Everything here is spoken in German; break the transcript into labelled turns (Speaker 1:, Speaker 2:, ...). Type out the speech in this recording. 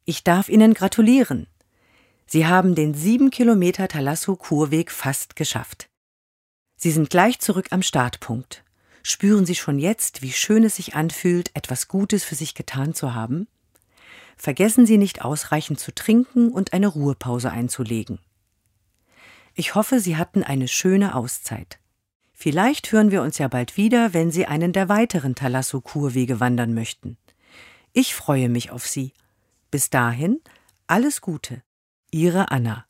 Speaker 1: Ich darf Ihnen gratulieren. Sie haben den 7 Kilometer Thalasso-Kurweg fast geschafft. Sie sind gleich zurück am Startpunkt. Spüren Sie schon jetzt, wie schön es sich anfühlt, etwas Gutes für sich getan zu haben? Vergessen Sie nicht, ausreichend zu trinken und eine Ruhepause einzulegen. Ich hoffe, Sie hatten eine schöne Auszeit. Vielleicht hören wir uns ja bald wieder, wenn Sie einen der weiteren Thalasso-Kurwege wandern möchten. Ich freue mich auf Sie. Bis dahin, alles Gute. Ihre Anna.